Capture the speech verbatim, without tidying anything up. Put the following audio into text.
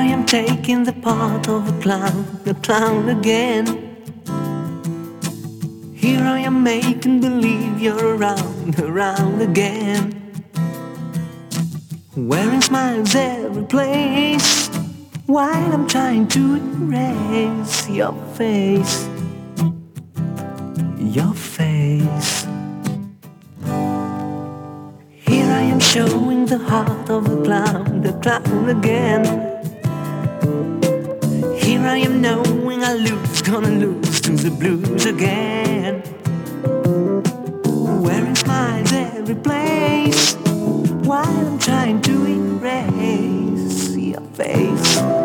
am taking the part of a clown, a clown again. Here I am making believe you're around, around again. Wearing smiles every place, while I'm trying to erase your face, your face. Here I am showing the heart of a clown, the clown again. Here I am knowing I lose, gonna lose to the blues again. Wearing smiles every place, while I'm trying to erase your face.